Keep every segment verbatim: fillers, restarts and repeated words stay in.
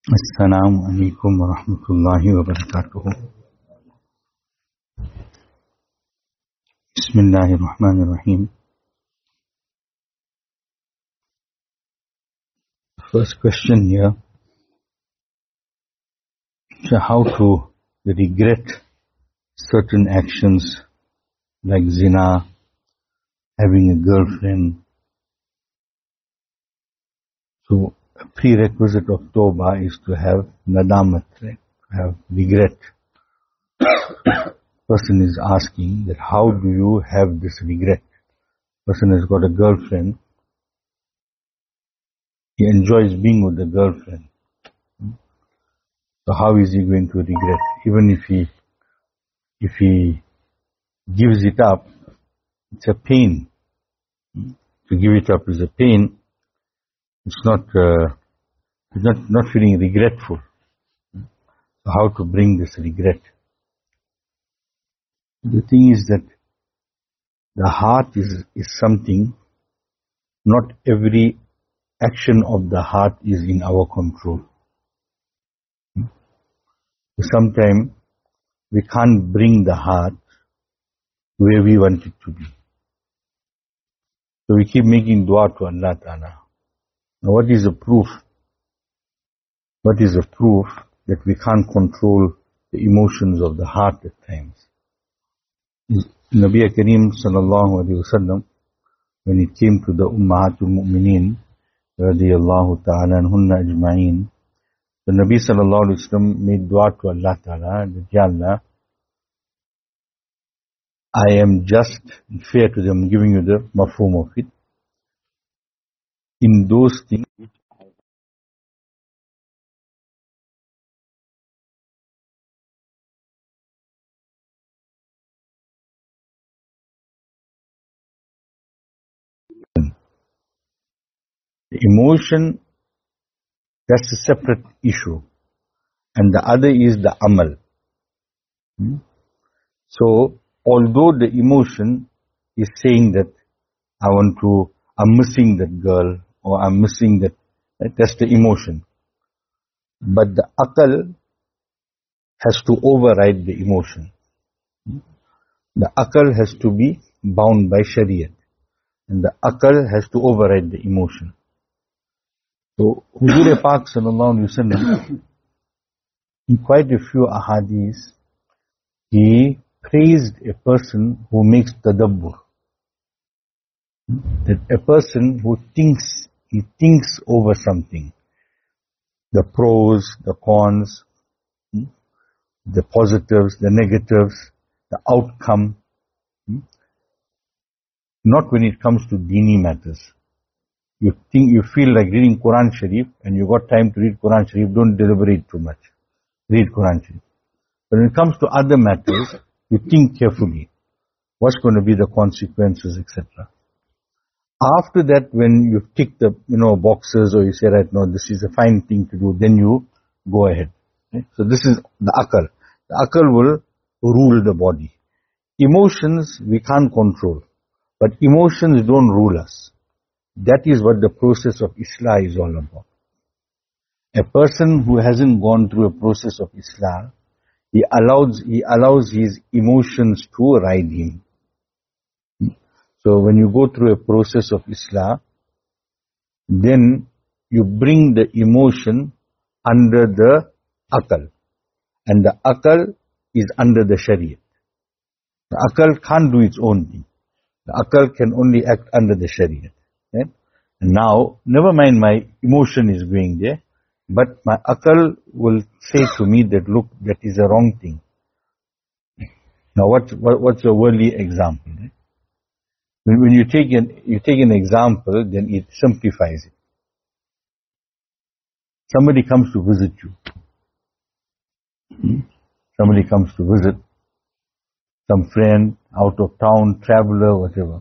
Assalamu alaikum wa rahmatullahi wa barakatuh. Bismillahir Rahmanir Rahim. First question here. So how to regret certain actions like zina, having a girlfriend. So a prerequisite of tawbah is to have nadamat, right? To have regret. Person is asking that how do you have this regret? Person has got a girlfriend. He enjoys being with the girlfriend. So how is he going to regret? Even if he if he gives it up, it's a pain. To give it up is a pain. It's not uh, it's not not feeling regretful. So how to bring this regret? The thing is that the heart is is something. Not every action of the heart is in our control. Sometimes we can't bring the heart where we want it to be. So we keep making dua to Allah Ta'ala. Now what is the proof? What is the proof that we can't control the emotions of the heart at times? Nabi Kareem Sallallahu Alaihi Wasallam, when it came to the Ummahatul Mu'mineen, radiyallahu ta'ala anhunna ajma'een, the Nabi Sallallahu Alaihi Wasallam made dua to Allah Ta'ala, that Ya Allah, I am just and fair to them, giving you the mafhum of it, in those things which the emotion, that's a separate issue. And the other is the amal. Hmm? So, although the emotion is saying that I want to, I'm missing that girl, or I'm missing that, right? That's the emotion. But the akal has to override the emotion. The akal has to be bound by Shariat. And the akal has to override the emotion. So, Huzur Pak Sallallahu Alaihi Wasallam, in quite a few ahadith, he praised a person who makes tadabbur. That a person who thinks, he thinks over something. The pros, the cons, the positives, the negatives, the outcome. Not when it comes to dini matters. You think, you feel like reading Quran Sharif and you got time to read Quran Sharif, don't deliberate too much. Read Quran Sharif. But when it comes to other matters, you think carefully. What's going to be the consequences, et cetera. After that, when you've ticked the, you know, boxes, or you say, right, no, this is a fine thing to do, then you go ahead. Okay? So this is the akal. The akal will rule the body. Emotions we can't control, but emotions don't rule us. That is what the process of Islah is all about. A person who hasn't gone through a process of Islah, he allows, he allows his emotions to ride him. So when you go through a process of Islah, then you bring the emotion under the akal. And the akal is under the Shariat. The akal can't do its own thing. The akal can only act under the Shariat. Right? And now, never mind my emotion is going there, but my akal will say to me that, look, that is a wrong thing. Now what, what what's a worldly example? Right? When, when you take an you take an example, then it simplifies it. Somebody comes to visit you. Hmm? Somebody comes to visit, some friend, out of town, traveler, whatever.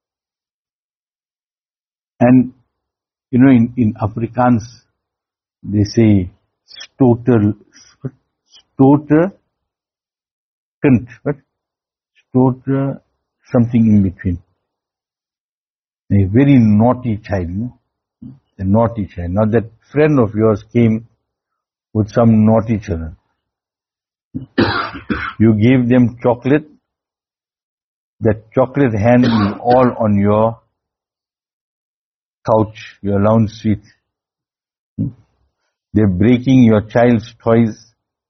And, you know, in, in Afrikaans, they say, stoter, stoter, kunt, what? Stoter, something in between. A very naughty child, you know? A naughty child. Now that friend of yours came with some naughty children. You gave them chocolate. That chocolate hand is all on your couch, your lounge seat. They're breaking your child's toys.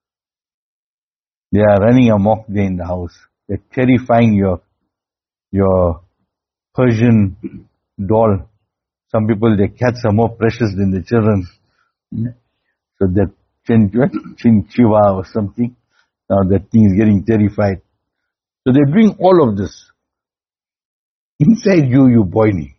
They are running amok there in the house. They're terrifying your your Persian doll. Some people, their cats are more precious than the children. So that chinchiva or something, now that thing is getting terrified. So they're doing all of this. Inside you, you boiling.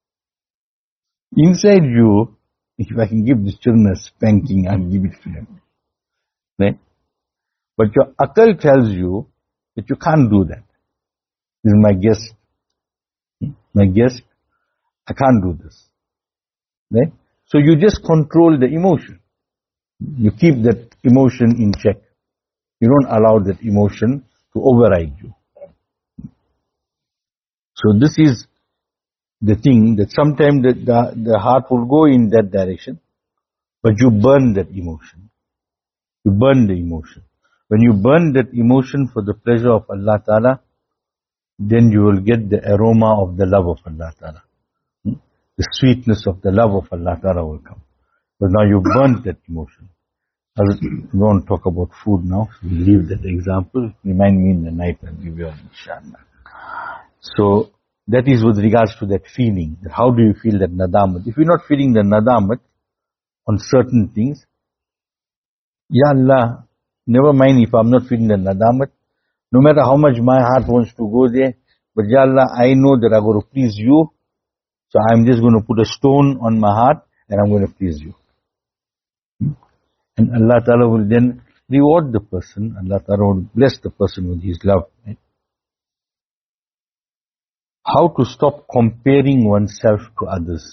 Inside you, if I can give the children a spanking, I'll give it to them. Right? But your akal tells you that you can't do that. This is my guest. My guest, I can't do this. Right? So you just control the emotion. You keep that emotion in check. You don't allow that emotion to override you. So this is the thing, that sometimes the, the, the heart will go in that direction, but you burn that emotion. You burn the emotion. When you burn that emotion for the pleasure of Allah Ta'ala, then you will get the aroma of the love of Allah Ta'ala. The sweetness of the love of Allah Ta'ala will come. But now you burnt that emotion. I don't talk about food now, so we leave that example. Remind me in the night and give you an inshallah. So that is with regards to that feeling. How do you feel that nadamat? If you're not feeling the nadamat on certain things, Ya Allah, never mind if I'm not feeling the nadamat. No matter how much my heart wants to go there, but Ya Allah, I know that I'm going to please you, so I'm just going to put a stone on my heart and I'm going to please you. And Allah Ta'ala will then reward the person. Allah Ta'ala will bless the person with His love. Right? How to stop comparing oneself to others.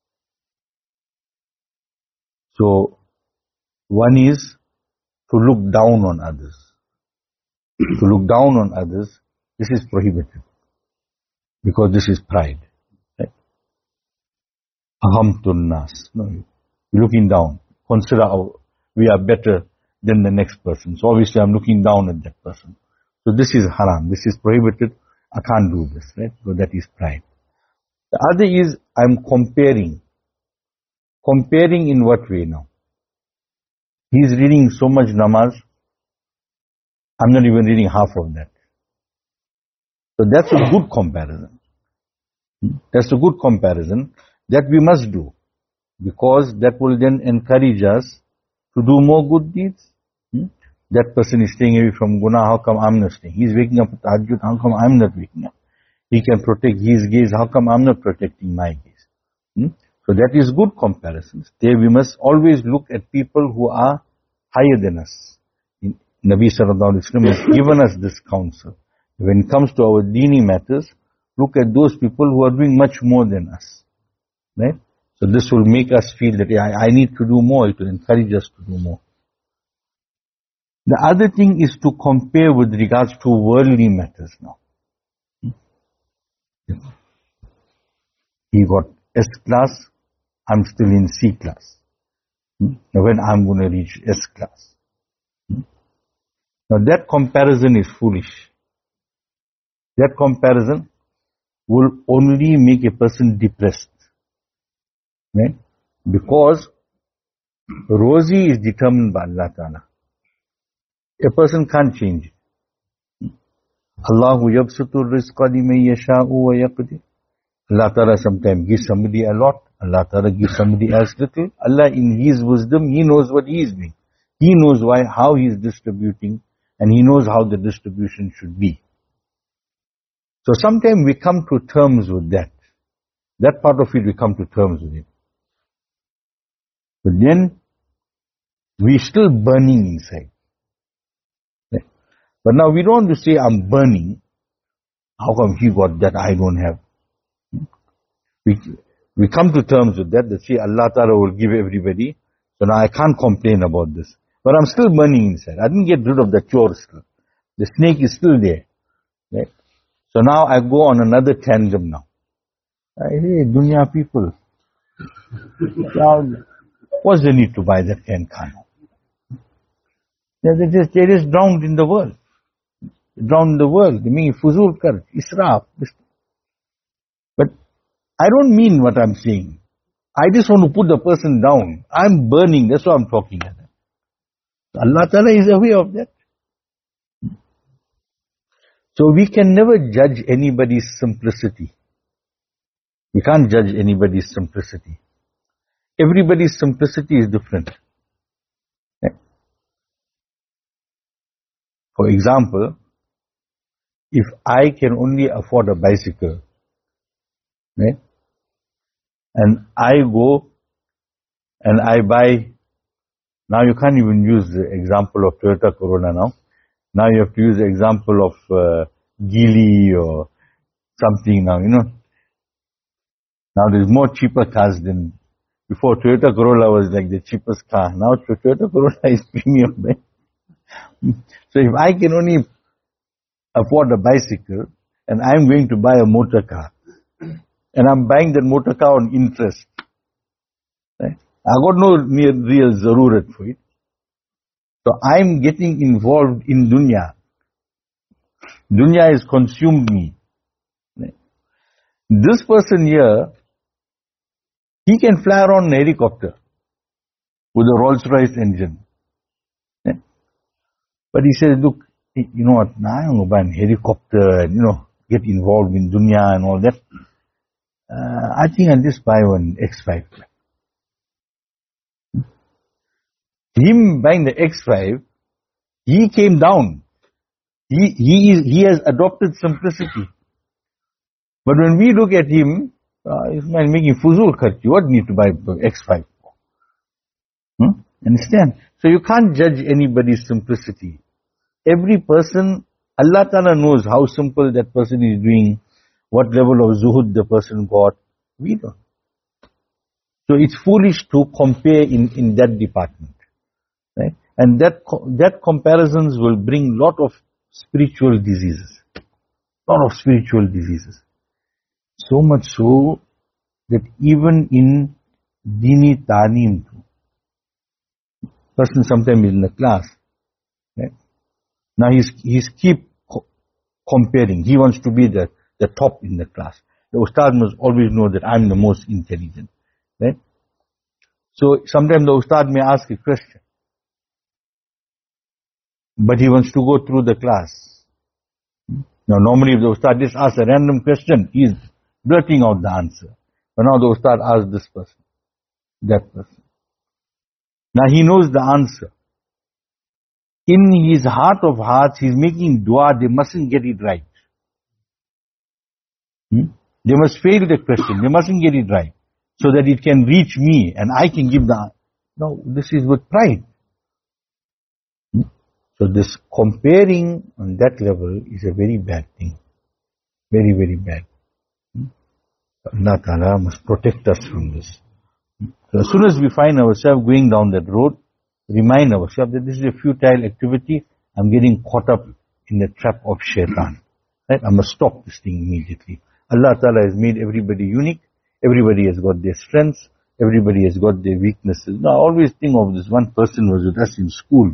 So, one is to look down on others. To look down on others, this is prohibited. Because this is pride. Right? Ahamtun nas. No, you're looking down. Consider our, we are better than the next person. So obviously I'm looking down at that person. So this is haram. This is prohibited. I can't do this, right? So that is pride. The other is I'm comparing. Comparing in what way now? He's reading so much namaz. I'm not even reading half of that. So that's a good comparison. That's a good comparison that we must do. Because that will then encourage us to do more good deeds. Hmm? That person is staying away from guna, how come I'm not staying? He's waking up at tahajjud, how come I'm not waking up? He can protect his gaze, how come I'm not protecting my gaze? Hmm? So that is good comparisons. There we must always look at people who are higher than us. Nabi Sallallahu Alaihi Wasallam has given us this counsel. When it comes to our dini matters, look at those people who are doing much more than us. Right? So this will make us feel that I, I need to do more. It will encourage us to do more. The other thing is to compare with regards to worldly matters now. He got S class, I'm still in C class. Now when I'm going to reach S class? Now that comparison is foolish. That comparison will only make a person depressed. Right? Because Rozi is determined by Allah Ta'ala. A person can't change it. Allahu yabsutu rizqa liman yasha'u wa yaqdir. Allah Ta'ala sometimes gives somebody a lot. Allah Ta'ala gives somebody else little. Allah in His wisdom, He knows what He is doing. He knows why, how He is distributing, and He knows how the distribution should be. So sometimes we come to terms with that. That part of it, we come to terms with it. But then, we're still burning inside. But now we don't want to say, I'm burning. How come he got that I don't have? We, we come to terms with that, that say Allah Ta'ala will give everybody. So now I can't complain about this. But I'm still burning inside. I didn't get rid of the chore still. The snake is still there. Right? So now I go on another tangent now. I say, dunya people. What's the need to buy that can can? They just, they just drowned in the world. Drowned in the world. They mean fuzul kar, israf. But I don't mean what I'm saying. I just want to put the person down. I'm burning. That's what I'm talking about. Allah Ta'ala is aware of that. So we can never judge anybody's simplicity. We can't judge anybody's simplicity. Everybody's simplicity is different. For example, if I can only afford a bicycle, right, and I go and I buy, now you can't even use the example of Toyota Corolla now. Now you have to use the example of uh, Geely or something now, you know. Now there's more cheaper cars than before. Toyota Corolla was like the cheapest car. Now Toyota Corolla is premium, right? So if I can only afford a bicycle and I'm going to buy a motor car and I'm buying that motor car on interest, right? I got no real zarurat for it. So I'm getting involved in dunya. Dunya has consumed me. Right? This person here, he can fly around in a helicopter with a Rolls-Royce engine. Right? But he says, look, you know what, now I'm going to buy a helicopter and, you know, get involved in dunya and all that. Uh, I think I'll just buy one X five. Him buying the X five, he came down. He, he, is, he has adopted simplicity. But when we look at him, uh, this man making fuzul kharchi, what need to buy the X five for? Hmm? Understand? So you can't judge anybody's simplicity. Every person, Allah Ta'ala knows how simple that person is doing, what level of zuhud the person got. We don't. So it's foolish to compare in, in that department. Right? And that that comparisons will bring lot of spiritual diseases. Lot of spiritual diseases. So much so that even in Dini Ta'neem, person sometimes in the class, right? Now he's he's keep co comparing. He wants to be the, the top in the class. The Ustad must always know that I'm the most intelligent. Right? So sometimes the Ustad may ask a question, but he wants to go through the class. Now normally if the Ustad just asks a random question, he's blurting out the answer. But now the Ustad asks this person, that person. Now he knows the answer. In his heart of hearts, he's making dua, they mustn't get it right. Hmm? They must fail the question, they mustn't get it right. So that it can reach me and I can give the answer. No, this is with pride. Hmm? So this comparing on that level is a very bad thing. Very, very bad. Hmm? Allah Ta'ala must protect us from this. So as soon as we find ourselves going down that road, remind ourselves that this is a futile activity. I'm getting caught up in the trap of shaitan. Right? I must stop this thing immediately. Allah Ta'ala has made everybody unique. Everybody has got their strengths. Everybody has got their weaknesses. Now, I always think of this. One person was with us in school.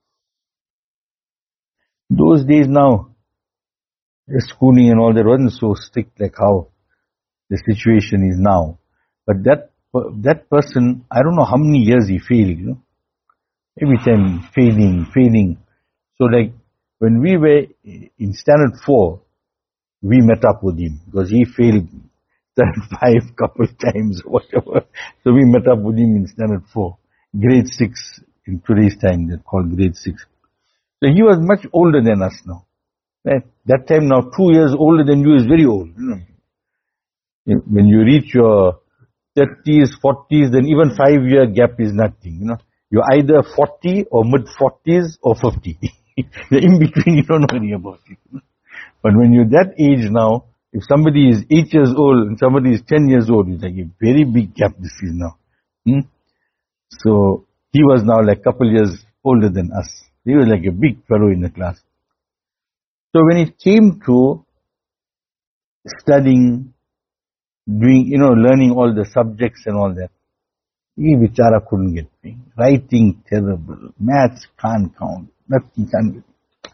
Those days now, the schooling and all that wasn't so strict like how the situation is now. But that that person, I don't know how many years he failed, you know. Every time failing, failing. So like when we were in standard four, we met up with him because he failed standard five couple times or whatever. So we met up with him in standard four. Grade six, in today's time they're called grade six. So he was much older than us now. Right? That time now two years older than you is very old. You know? When you reach your thirties, forties, then even five year gap is nothing. You know, you're either forty or mid forties or fifty. In between, you don't know any about it. But when you're that age now, if somebody is eight years old and somebody is ten years old, it's like a very big gap this is now. Hmm? So he was now like a couple years older than us. He was like a big fellow in the class. So when it came to studying, doing, you know, learning all the subjects and all that, he bichara couldn't get me. Writing terrible, maths can't count, Nothing can be.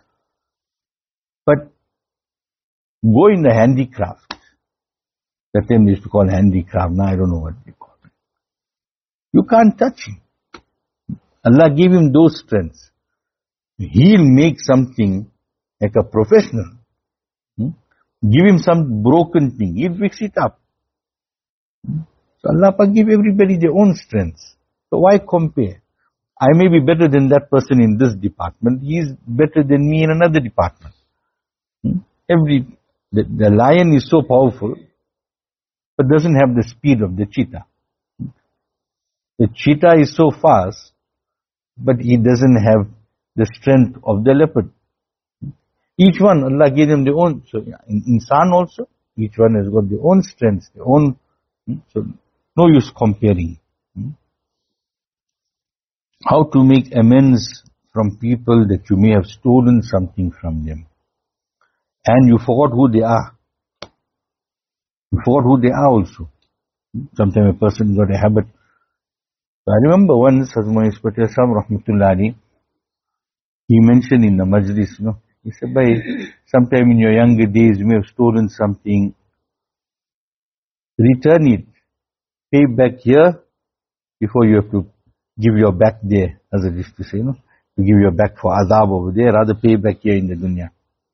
But go in the handicraft. That time they used to call handicraft. Now I don't know what they call it. You can't touch him. Allah gave him those strengths. He'll make something like a professional. Hmm? Give him some broken thing. He'll fix it up. Hmm? So Allah give everybody their own strengths. So why compare? I may be better than that person in this department. He is better than me in another department. Hmm? Every the, the lion is so powerful, but doesn't have the speed of the cheetah. Hmm? The cheetah is so fast, but he doesn't have the strength of the leopard. Each one, Allah gave them their own. So in insan also, each one has got their own strengths, their own. So no use comparing. How to make amends from people that you may have stolen something from them, and you forgot who they are. You forgot who they are also. Sometimes a person got a habit. So I remember once, Hazrat Ismail Sam Rahmatullah Ali, he mentioned in the majlis, you know, he said, "Bhai, sometime in your younger days you may have stolen something. Return it. Pay back here before you have to give your back there," as I used to say, you know, to give your back for azab over there, rather pay back here in the dunya.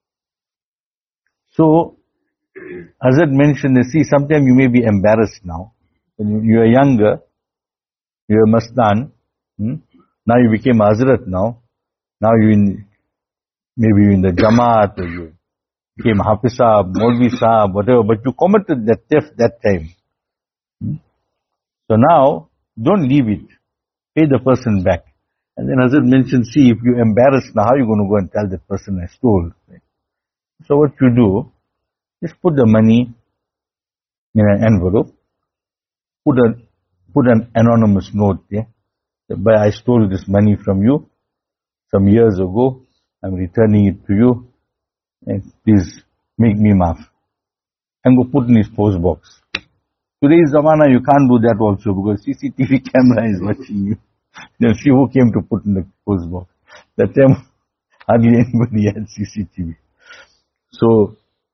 So, Hazrat mentioned, see, sometimes you may be embarrassed now. When you are younger, you are Mastan, hmm? Now you became Hazrat now. Now you in, maybe you in the Jamaat, or you became Hafiz Sahab, Maulvi Sahab, whatever, but you committed that theft that time. Hmm? So now, don't leave it. Pay the person back. And then Hazrat mentioned, see, if you're embarrassed now, how are you going to go and tell that person I stole? So what you do, just put the money in an envelope, put a put an anonymous note there, but I stole this money from you some years ago, I'm returning it to you, and please make me maaf. And go put in his post box. Today's Zamana, you can't do that also, because C C T V camera is watching you. Then see who came to put in the post box. That time, hardly anybody had C C T V. So,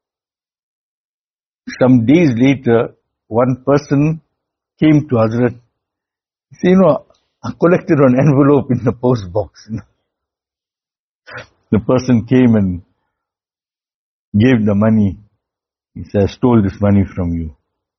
some days later, one person came to Hazrat. He said, you know, I collected an envelope in the post box. The person came and gave the money. He said, I stole this money from you.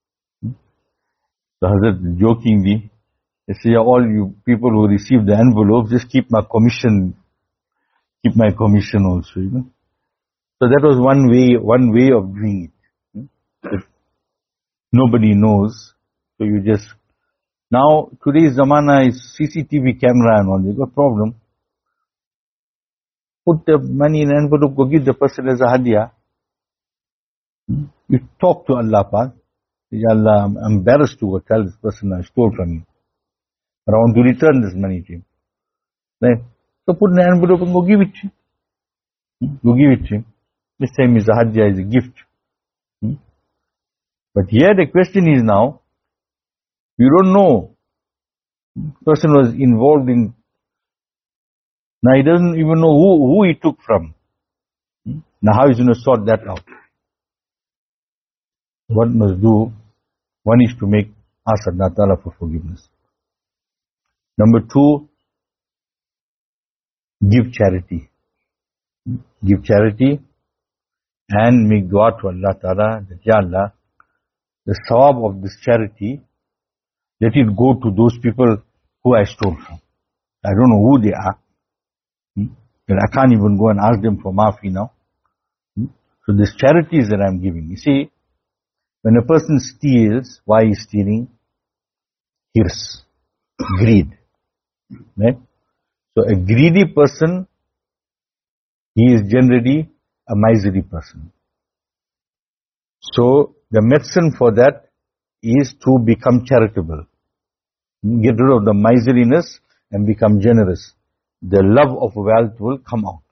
So Hazrat jokingly, they say, all you people who receive the envelope, just keep my commission, keep my commission also, you know. So that was one way, one way of doing it. If nobody knows, so you just, now today's Zamana is C C T V camera and all, there's no problem. Put the money in an envelope, go give the person as a hadiah. You talk to Allah, Pak. Allah, I'm embarrassed to go tell this person I stole from you, but I want to return this money to him. Right? So put in an envelope and go give it to him. Go give it to him. This time is a hadiah, is a gift. Hmm? But here the question is now, you don't know. The person was involved in, now he doesn't even know who, who he took from. Hmm? Now how is he going to sort that out? What must do? One is to make, ask Allah Ta'ala for forgiveness. Number two, give charity. Give charity and make dua to Allah Ta'ala that, Ya Allah, the sawab of this charity, let it go to those people who I stole from. I don't know who they are. Hmm? But I can't even go and ask them for maafi now. Hmm? So this charities that I'm giving, you see, when a person steals, why is stealing? Hirs, greed. Right? So a greedy person, he is generally a miserly person. So the medicine for that is to become charitable. Get rid of the miserliness and become generous. The love of wealth will come out.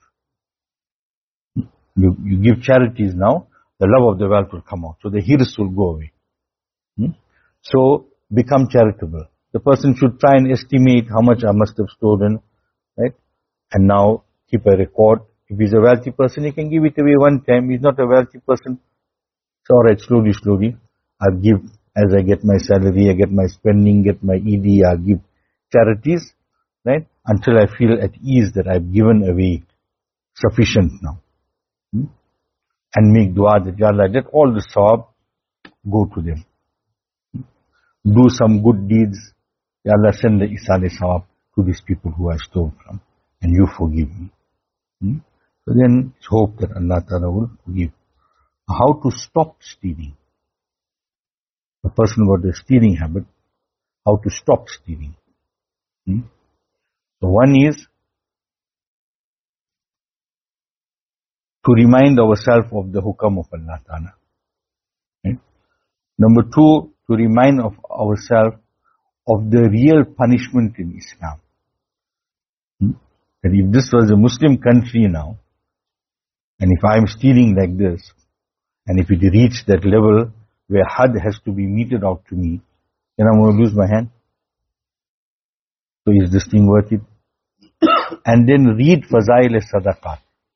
You, you give charities now, the love of the wealth will come out. So the hirs will go away. Hmm? So become charitable. The person should try and estimate how much I must have stolen, right? And now keep a record. If he's a wealthy person, he can give it away one time. He's not a wealthy person. So, alright, slowly, slowly, I'll give as I get my salary, I get my spending, get my E D, I'll give charities, right? Until I feel at ease that I've given away sufficient now. Hmm? And make dua that, Ya Allah, let all the sawab go to them. Do some good deeds. Ya Allah, send the isale sawab to these people who I stole from. And you forgive me. Hmm? So then it's hope that Allah Ta'ala will forgive. How to stop stealing? A person got a stealing habit. How to stop stealing? Hmm? So one is to remind ourselves of the hukam of Allah Ta'ala. Okay? Number two, to remind of ourselves of the real punishment in Islam. Hmm? That if this was a Muslim country now, and if I am stealing like this, and if it reached that level where had has to be meted out to me, then I'm going to lose my hand. So is this thing worth it? And then read Fazail al-Sadaqat.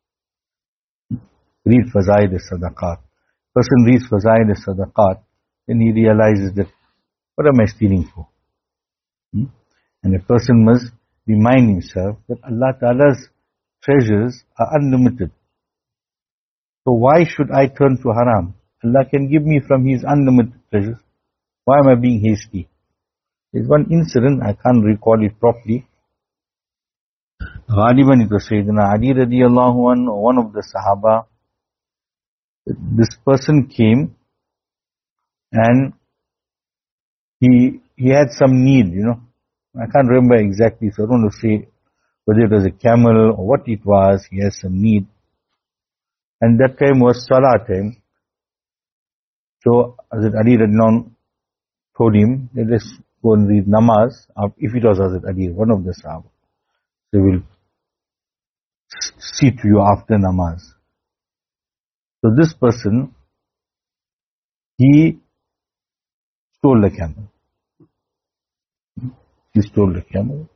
Read Fazail al-Sadaqat. Person reads Fazail al-Sadaqat, then he realizes that, what am I stealing for? Hmm? And a person must remind himself that Allah Ta'ala's treasures are unlimited. So why should I turn to haram? Allah can give me from His unlimited treasures. Why am I being hasty? There's one incident, I can't recall it properly. Ghaliban it was Sayyidina Ali radiallahu anhu, one of the Sahaba. This person came and he he had some need, you know. I can't remember exactly, so I don't want to say whether it was a camel or what it was. He has some need. And that time was Salah time. So Hazrat Ali radiallahu anhu told him, let's go and read namaz. If it was Hazrat Ali, one of the Sahaba, they will see to you after namaz. So this person, he stole the camel. He stole the camel.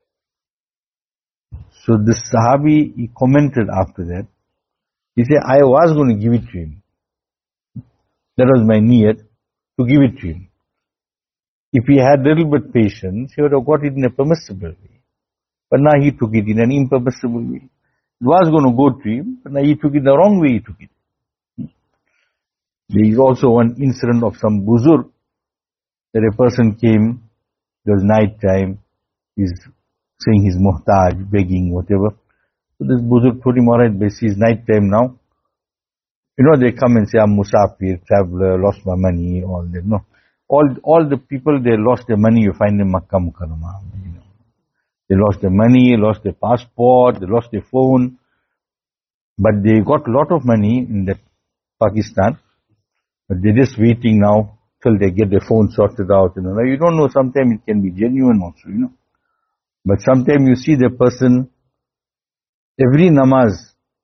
So this Sahabi, he commented after that. He said, I was going to give it to him. That was my niyat, to give it to him. If he had a little bit patience, he would have got it in a permissible way. But now he took it in an impermissible way. It was going to go to him, but now he took it the wrong way, he took it. There is also one incident of some buzur, that a person came, it was night time, he's saying he's muhtaj, begging, whatever. So this buzur told him, alright, basically it's night time now. You know, they come and say, I'm musafir, traveler, lost my money, all that. No. All, all the people, they lost their money, you find in Makkah Mukarramah. You know. They lost their money, lost their passport, they lost their phone. But they got a lot of money in that Pakistan. But they're just waiting now till they get their phone sorted out. You know, now, you don't know, sometimes it can be genuine also, you know. But sometimes you see the person, every namaz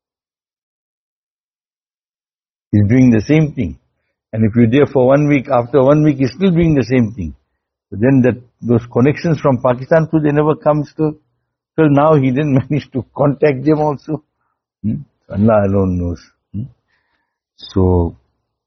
is doing the same thing. And if you're there for one week, after one week, he's still doing the same thing. But then that those connections from Pakistan too, they never comes to, till now he didn't manage to contact them also. Hmm? Allah alone knows. Hmm? So,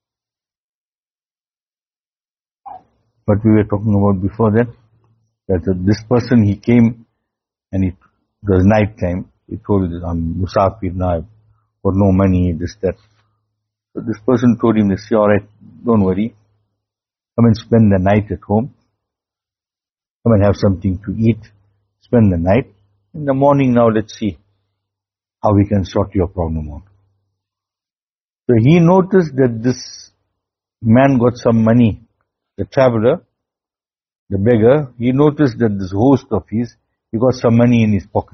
what we were talking about before that, that this person, he came and it was night time. He told him, I'm musafir now, I've got no money, this, that. So this person told him, they say, alright, don't worry, come and spend the night at home, come and have something to eat, spend the night. In the morning now, let's see how we can sort your problem out. So he noticed that this man got some money, the traveler, the beggar, he noticed that this host of his, he got some money in his pocket.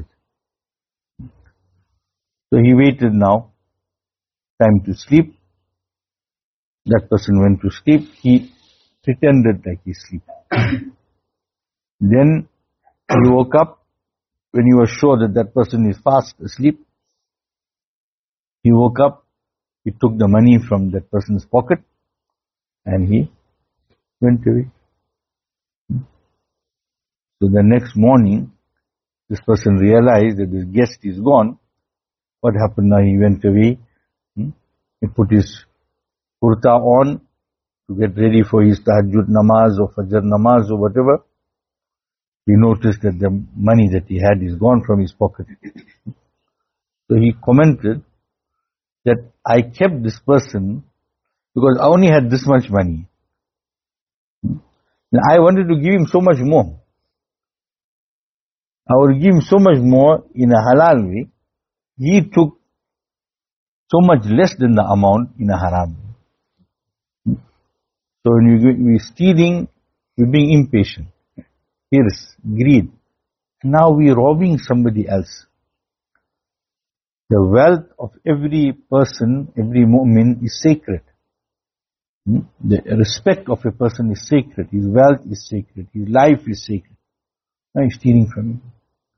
So he waited now, time to sleep. That person went to sleep. He pretended like he's sleeping. Then he woke up when he was sure that that person is fast asleep. He woke up, he took the money from that person's pocket and he went away. So the next morning, this person realized that this guest is gone. What happened now? He went away. Hmm? He put his kurta on to get ready for his tahajjud namaz or fajr namaz or whatever. He noticed that the money that he had is gone from his pocket. So he commented that I kept this person because I only had this much money. And I wanted to give him so much more. I would give him so much more in a halal way. He took so much less than the amount in a haram way. So when you, we're stealing, we're being impatient. Here's greed. Now we're robbing somebody else. The wealth of every person, every mu'min is sacred. The respect of a person is sacred. His wealth is sacred. His life is sacred. Now he's stealing from him.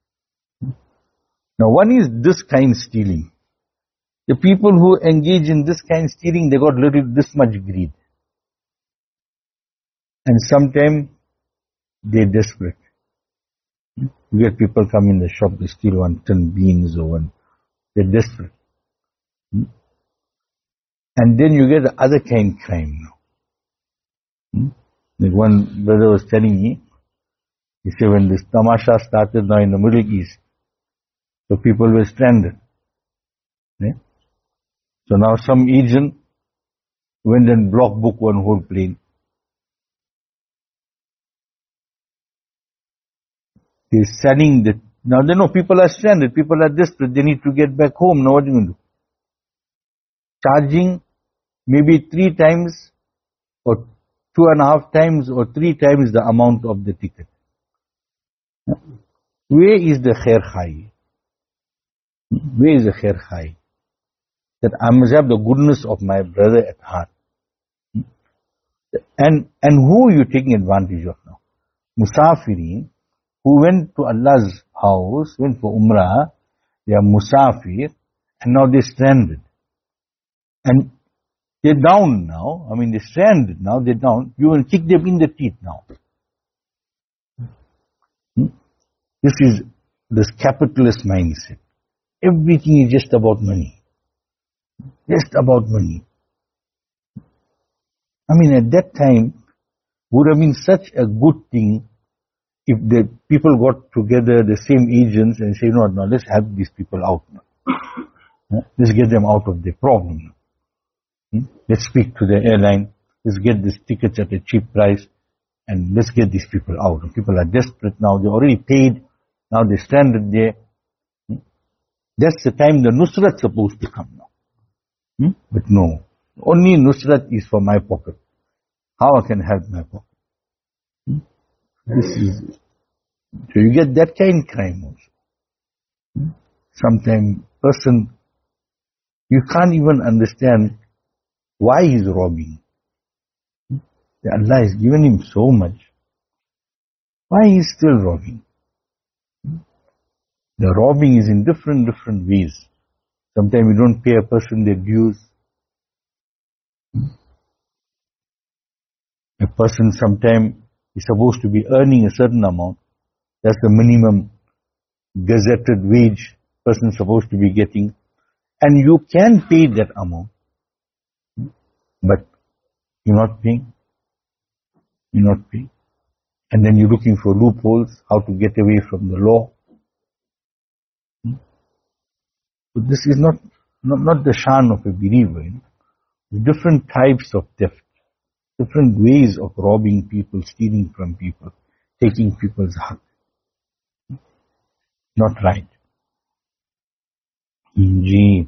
Now one is this kind stealing. The people who engage in this kind of stealing, they got little this much greed. And sometimes they're desperate. You get people come in the shop, they steal one ton beans or one. They're desperate. And then you get the other kind of crime now. Like one brother was telling me, he said when this tamasha started now in the Middle East, so people were stranded. Yeah? So now some agent went and block booked one whole plane. They're selling the, now they know people are stranded, people are desperate, they need to get back home. Now what are you going to do? Charging maybe three times or two and a half times or three times the amount of the ticket. Where is the khair khai? Where is the khair khai? That I must have the goodness of my brother at heart. And, and who are you taking advantage of now? Musafirin, who went to Allah's house, went for Umrah, they are musafir, and now they're stranded. And they're down now, I mean they're stranded now, they're down, you will kick them in the teeth now. Hmm? This is this capitalist mindset. Everything is just about money. Just about money. I mean at that time, would have been such a good thing if the people got together, the same agents, and say, no, no, let's help these people out now. Let's get them out of their problem. Let's speak to the airline, let's get these tickets at a cheap price, and let's get these people out. People are desperate now, they already paid, now they're stranded there. That's the time the Nusrat's supposed to come now. But no, only Nusrat is for my pocket. How I can help my pocket? This is, so you get that kind of crime also. Sometimes person, you can't even understand why he's robbing. Allah has given him so much. Why he's still robbing? The robbing is in different, different ways. Sometimes you don't pay a person their dues. A person sometimes is supposed to be earning a certain amount. That's the minimum gazetted wage person is supposed to be getting. And you can pay that amount. But you're not paying. You're not paying. And then you're looking for loopholes, how to get away from the law. But this is not, not, not the shan of a believer. You know? There's different types of theft, different ways of robbing people, stealing from people, taking people's haq. Not right. Gee.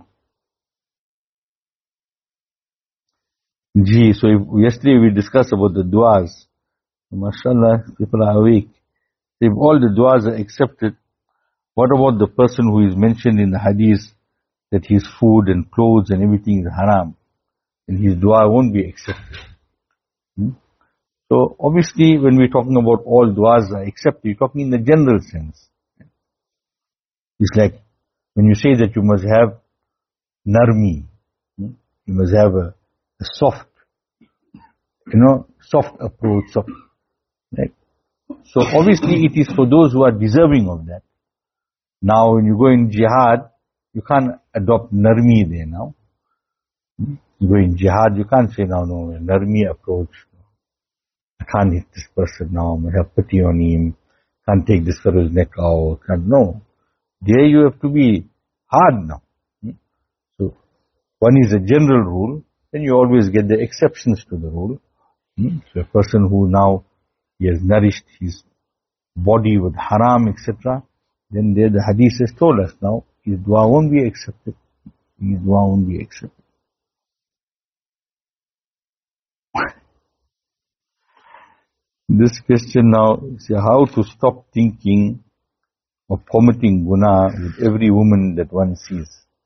Gee, so if, yesterday we discussed about the du'as. MashaAllah, people are awake. If all the du'as are accepted, what about the person who is mentioned in the hadith that his food and clothes and everything is haram? And his dua won't be accepted. Hmm? So obviously when we're talking about all du'as are accepted, you're talking in the general sense. It's like when you say that you must have narmi, hmm? you must have a, a soft, you know, soft approach, soft. Right? So obviously it is for those who are deserving of that. Now when you go in jihad, You can't adopt Narmi there now. You go in jihad, you can't say, no, no, Narmi approach. I can't hit this person now, I have pity on him, can't take this fellow's neck out, can't, no. There you have to be hard now. So, one is a general rule, then you always get the exceptions to the rule. So, a person who now, he has nourished his body with haram, et cetera, then there the hadith has told us now, his dua won't be accepted. His dua won't be accepted. This question now is how to stop thinking of committing guna with every woman that one sees.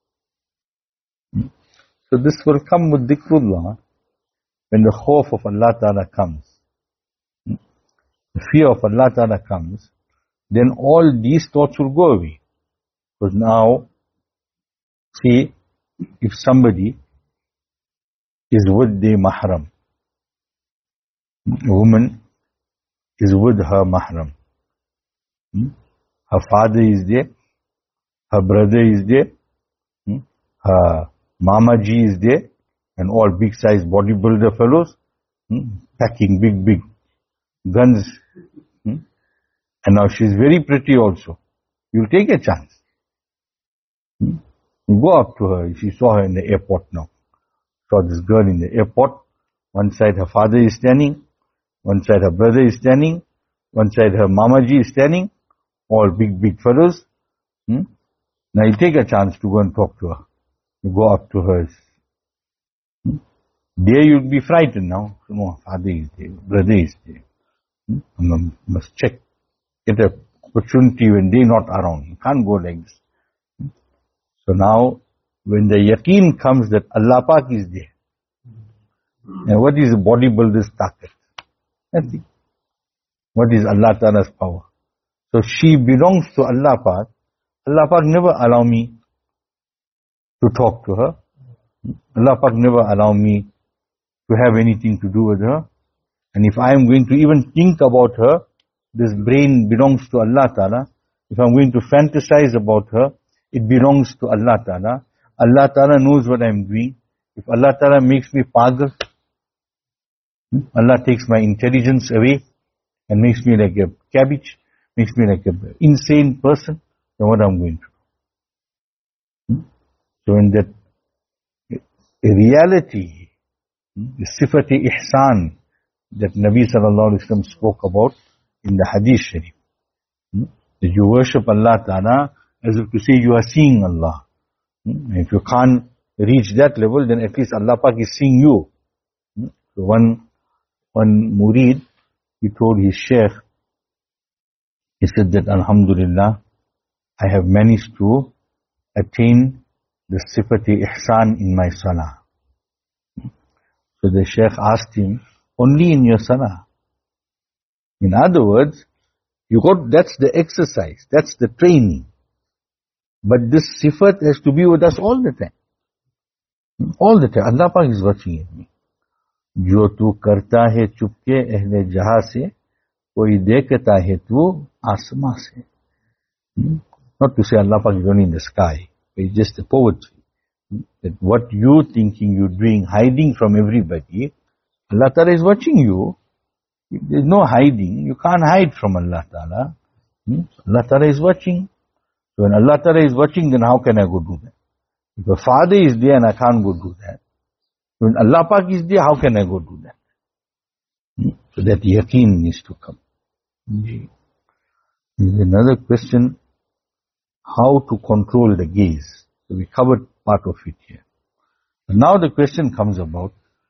So this will come with dhikrullah when the khawf of Allah Ta'ala comes. The fear of Allah Ta'ala comes, then all these thoughts will go away. Because now, see, if somebody is with the mahram, a woman is with her mahram. Her father is there, her brother is there, her mamaji is there, and all big size bodybuilder fellows, packing big, big guns. And now she's very pretty also. You'll take a chance. You go up to her. She saw her in the airport now. Saw this girl in the airport. One side her father is standing. One side her brother is standing. One side her mamaji is standing. All big, big fellows. Hmm? Now you take a chance to go and talk to her. You go up to her. Hmm? There you'll be frightened now. No, father is there. Brother is there. Hmm? You must check. Get an opportunity when they're not around. You can't go like this. Hmm? So now, when the yaqeen comes that Allah Pak is there. And what is the bodybuilder's taqat? Nothing. What is Allah Ta'ala's power? So she belongs to Allah Pak. Allah Pak never allow me to talk to her. Allah Pak never allow me to have anything to do with her. And if I am going to even think about her, this brain belongs to Allah Ta'ala. If I'm going to fantasize about her, it belongs to Allah Ta'ala. Allah Ta'ala knows what I'm doing. If Allah Ta'ala makes me pagal, Allah takes my intelligence away and makes me like a cabbage, makes me like an insane person, then what I'm going to do? So in that reality, the sifati ihsan that Nabi Sallallahu Alaihi Wasallam spoke about in the Hadith Sharif, that you worship Allah Ta'ala as if to say you are seeing Allah. If you can't reach that level, then at least Allah Pak is seeing you. So one, one murid, he told his sheikh, he said that Alhamdulillah, I have managed to attain the sifati ihsan in my salah. So the sheikh asked him, only in your salah? In other words, you got, that's the exercise, that's the training. But this sifat has to be with us all the time. All the time. Allah Pak is watching me. जो तू करता है चुपके अहले जहां से कोई देखता है तू आसमां से. Not to say Allah Pak is only in the sky. It's just a poetry. That what you thinking you're doing, hiding from everybody, Allah Ta'ala is watching you. There's no hiding. You can't hide from Allah Ta'ala. Allah Ta'ala is watching. So when Allah Ta'ala is watching, then how can I go do that? If a father is there and I can't go do that, when Allah Pak is there, how can I go do that? So that yaqeen needs to come. There's another question, how to control the gaze. So we covered part of it here. And now the question comes about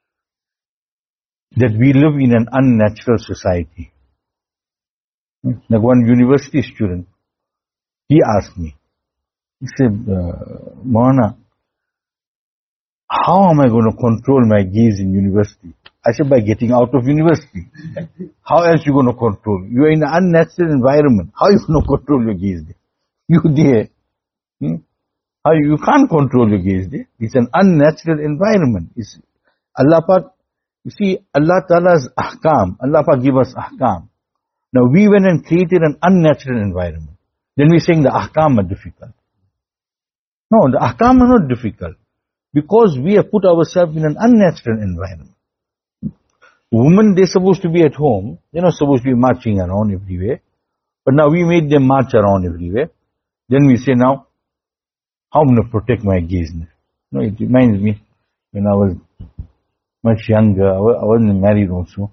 that we live in an unnatural society. Like one university student, he asked me, he said, uh, Maulana, how am I going to control my gaze in university? I said, by getting out of university. How else are you going to control? You are in an unnatural environment. How are you going to control your gaze there? You there. Hmm? How you can't control your gaze there. It's an unnatural environment. It's Allah Pak, you see, Allah Ta'ala's ahkam, Allah Pak give us ahkam. Now we went and created an unnatural environment. Then we're saying the ahkam are difficult. No, the ahkam are not difficult. Because we have put ourselves in an unnatural environment. Women, they're supposed to be at home. They're not supposed to be marching around everywhere. But now we made them march around everywhere. Then we say now, how am I going to protect my gaze? No, it reminds me when I was much younger, I wasn't married also.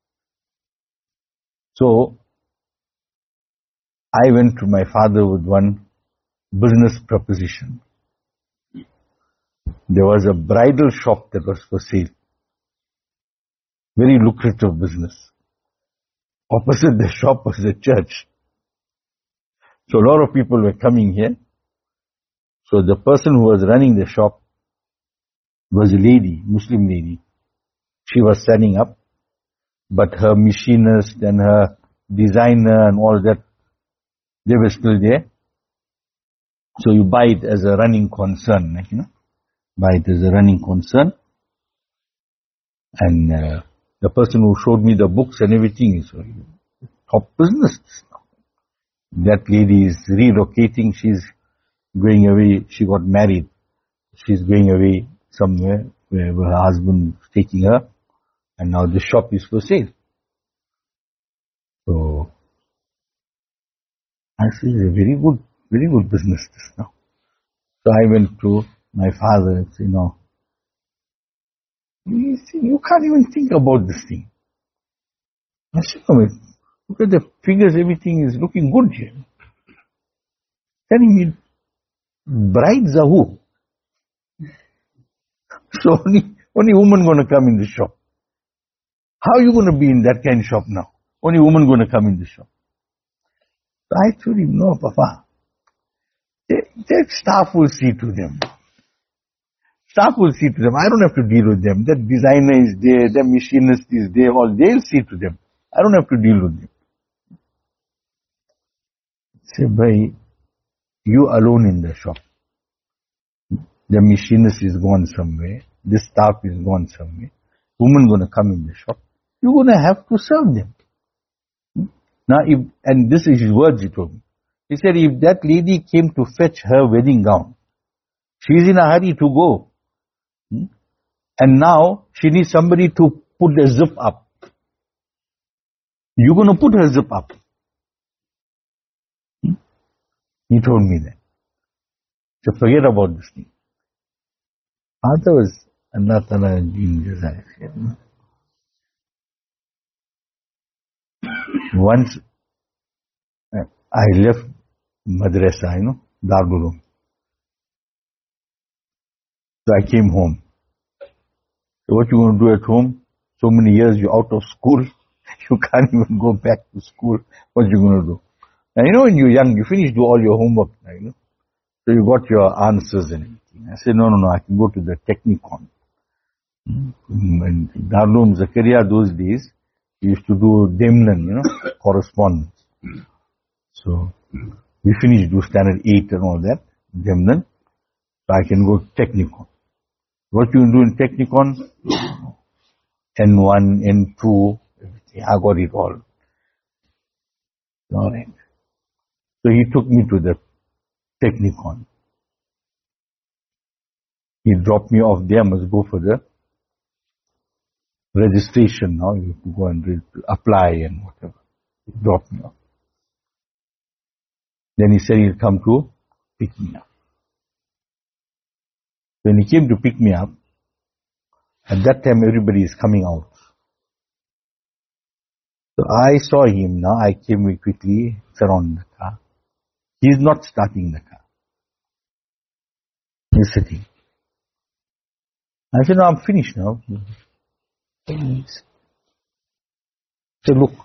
So, I went to my father with one business proposition. There was a bridal shop that was for sale. Very lucrative business. Opposite the shop was the church. So a lot of people were coming here. So the person who was running the shop was a lady, Muslim lady. She was standing up, but her machinist and her designer and all that, they were still there. So you buy it as a running concern, like, you know, buy it as a running concern. And uh, the person who showed me the books and everything is top business. That lady is relocating. She's going away. She got married. She's going away somewhere where her husband is taking her. And now the shop is for sale. So, I see a very good, very good business this now. So I went to my father and said, no, you, see, you can't even think about this thing. I said, no, look at the figures, everything is looking good here. Telling me, brides are who? So only, only woman going to come in the shop. How are you going to be in that kind of shop now? Only woman going to come in the shop. So I told him, no, Papa. That staff will see to them. Staff will see to them. I don't have to deal with them. That designer is there, that machinist is there, all they'll see to them. I don't have to deal with them. Say, bhai, you alone in the shop. The machinist is gone somewhere. The staff is gone somewhere. Woman going to come in the shop. You're going to have to serve them. Now, if, and this is his words he told me. He said, if that lady came to fetch her wedding gown, she's in a hurry to go. And now, she needs somebody to put the zip up. You're going to put her zip up. He told me that. So forget about this thing. Father was Allah Ta'ala in Jazair. Once I left Madrasa, you know, Darul Uloom. So I came home. So what you going to do at home? So many years you're out of school. You can't even go back to school. What you going to do? And you know when you're young, you finish do all your homework, you know. So you got your answers and everything. I said, no, no, no, I can go to the Technicon. And Darul Uloom Zakaria those days, we used to do Demlan, you know, correspondence. So we finished do standard eight and all that, Demlan. So I can go to Technicon. What you do in Technicon? N one, N two, everything. I got it all. Alright. So he took me to the Technicon. He dropped me off there. I must go for the registration now. You have to go and re- apply and whatever. He dropped me off. Then he said he'll come to pick me up. When he came to pick me up, at that time everybody is coming out. So I saw him now. I came very quickly, surrounded the car. He is not starting the car. He's sitting. I said, no, I'm finished now. He said, look.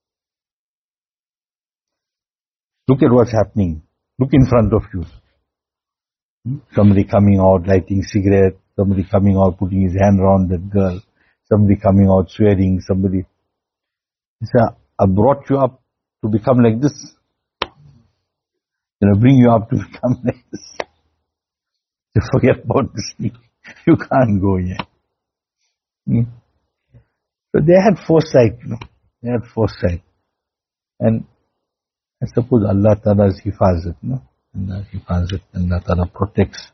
Look at what's happening. Look in front of you. Somebody coming out, lighting cigarette. Somebody coming out, putting his hand around that girl. Somebody coming out, swearing. Somebody. He said, I brought you up to become like this. Then I bring you up to become like this. So forget about this thing. You can't go here. Hmm? So they had foresight, you know. They had foresight. And I suppose Allah Ta'ala's hifazat, you know. Allah hifazat, Allah Ta'ala protects.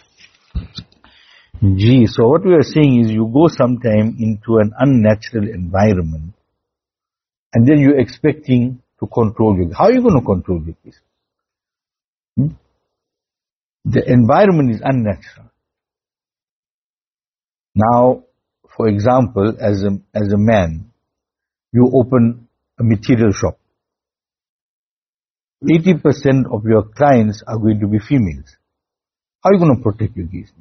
Gee, so what we are saying is you go sometime into an unnatural environment and then you're expecting to control your, how are you going to control your peace? Hmm? The environment is unnatural. Now, for example, as a, as a man, you open a material shop. eighty percent of your clients are going to be females. How are you going to protect your gaze?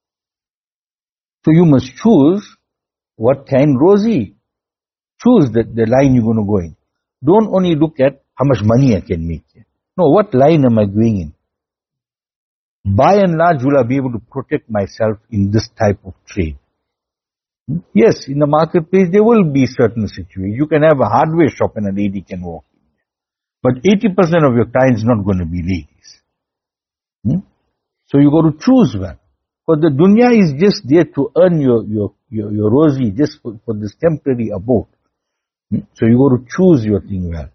So you must choose what kind rosy. Choose the, the line you're going to go in. Don't only look at how much money I can make here. No, what line am I going in? By and large, will I be able to protect myself in this type of trade? Yes, in the marketplace, there will be certain situations. You can have a hardware shop and a lady can walk in. But eighty percent of your clients not going to be ladies. Hmm? So you got to choose well. Because the dunya is just there to earn your, your, your, your rosy just for, for this temporary abode. Hmm? So you got to choose your thing well.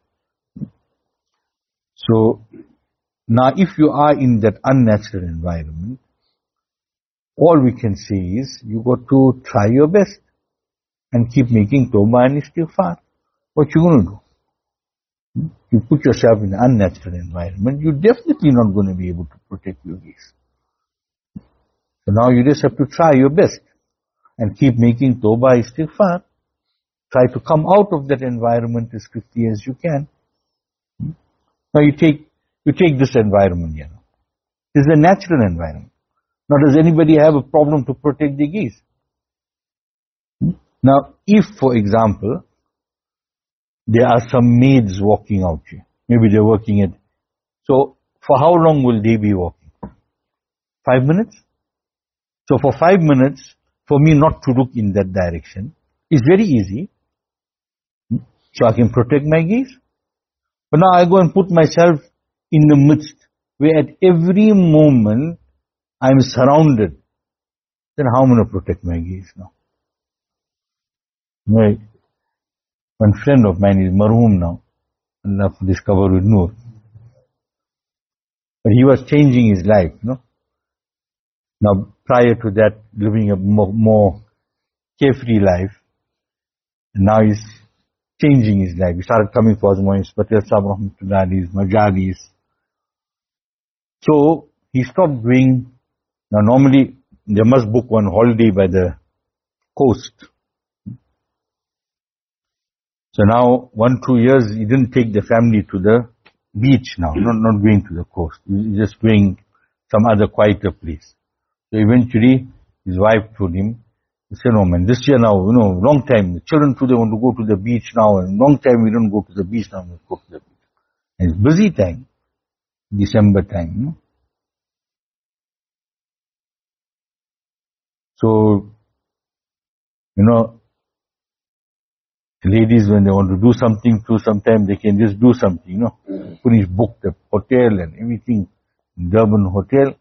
So now if you are in that unnatural environment, all we can say is you got to try your best and keep making tawbah and istighfar. What you going to do? You put yourself in an unnatural environment, you're definitely not going to be able to protect your gaze. So now you just have to try your best and keep making tawbah, istighfar. Try to come out of that environment as quickly as you can. Now you take, you take this environment, you know. This is a natural environment. Now does anybody have a problem to protect their gaze? Now if, for example, there are some maids walking out here. Maybe they're working at... So, for how long will they be walking? Five minutes? So, for five minutes, for me not to look in that direction is very easy. So, I can protect my gaze. But now I go and put myself in the midst, where at every moment I'm surrounded. Then how am I going to protect my gaze now? Right. One friend of mine is marhum now. Allah discovered with Noor. But he was changing his life, you know. Now, prior to that, living a more, more carefree life. And now he's changing his life. He started coming for Azmois, Patel Sahib Rahmatullahi, Majalis. So, he stopped doing, now normally, they must book one holiday by the coast. So now, one, two years, he didn't take the family to the beach now, not, not going to the coast. He's just going some other quieter place. So eventually, his wife told him, he said, no man, this year now, you know, long time, the children too, they want to go to the beach now, and long time we don't go to the beach now, we go to the beach. And it's busy time, December time, you know. So, you know, ladies, when they want to do something too, sometimes they can just do something, you know. Finish book the hotel and everything, Durban hotel.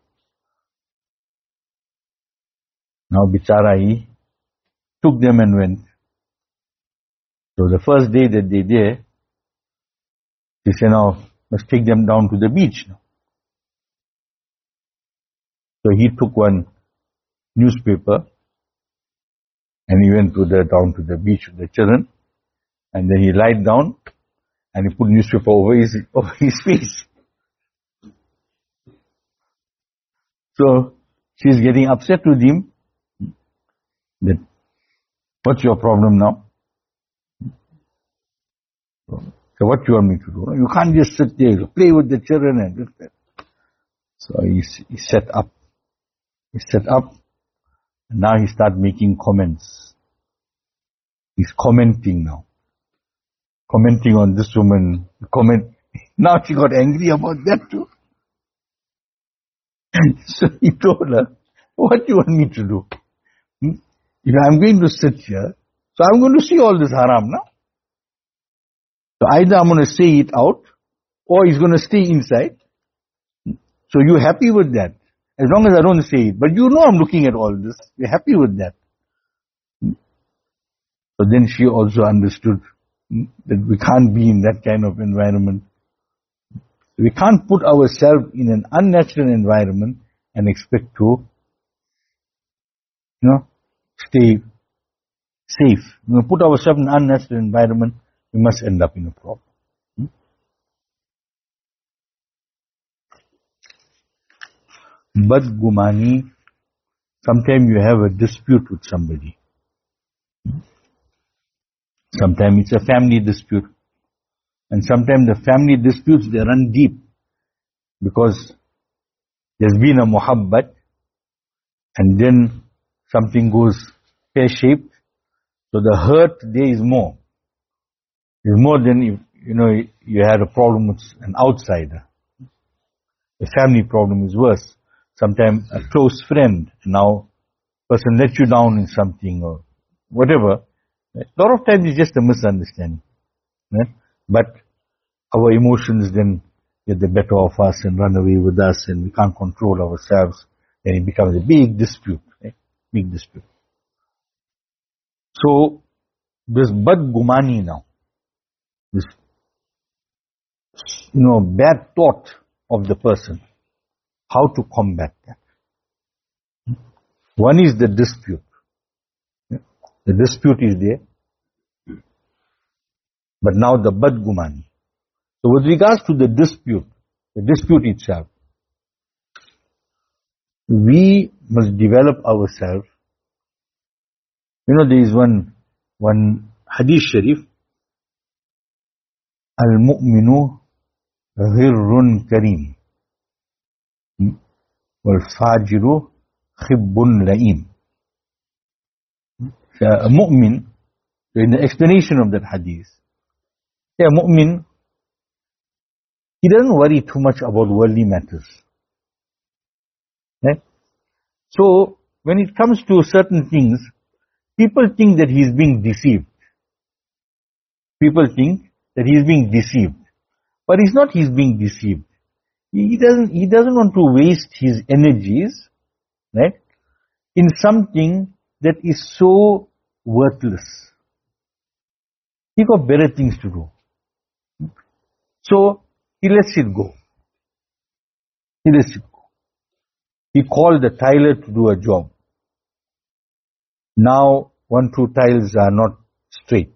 Now, bichara, he took them and went. So the first day that they did, he said, now, let's take them down to the beach now. So he took one newspaper and he went to the, down to the beach with the children. And then he lied down and he put newspaper over his, over his face. So she's getting upset with him. That, what's your problem now? So what you want me to do? You can't just sit there, play with the children and do that. So he, he set up. He set up. And now he started making comments. He's commenting now. Commenting on this woman, comment. Now she got angry about that too. So he told her, what do you want me to do? Hmm? If I'm going to sit here, so I'm going to see all this haram now. So either I'm going to say it out, or he's going to stay inside. So you're happy with that, as long as I don't say it. But you know I'm looking at all this. You're happy with that. So then she also understood that we can't be in that kind of environment. We can't put ourselves in an unnatural environment and expect to, you know, stay safe. When we put ourselves in an unnatural environment, we must end up in a problem. Hmm? Badgumani, sometimes you have a dispute with somebody. Sometimes it's a family dispute. And sometimes the family disputes, they run deep. Because there's been a muhabbat, and then something goes pear-shaped. So the hurt there is more. It's more than if, you know, you had a problem with an outsider. The family problem is worse. Sometimes a close friend, now person let you down in something or whatever. A lot of times it's just a misunderstanding. Right? But our emotions then get the better of us and run away with us, and we can't control ourselves, and it becomes a big dispute. Right? Big dispute. So this badgumani now, this, you know, bad thought of the person, how to combat that? One is the dispute. The dispute is there. But now the badgumani. So with regards to the dispute, the dispute itself, we must develop ourselves. You know, there is one, one hadith sharif, al-mu'minu ghirrun kareem, wal-fajiru khibbun la'im. So a mu'min, in the explanation of that hadith, yeah, mu'min, he doesn't worry too much about worldly matters. Right? So, when it comes to certain things, people think that he is being deceived. People think that he is being deceived. But it's not he's being deceived. He doesn't, he doesn't want to waste his energies, right, in something that is so worthless. He got better things to do. So, he lets it go. He lets it go. He called the tiler to do a job. Now, one, two tiles are not straight.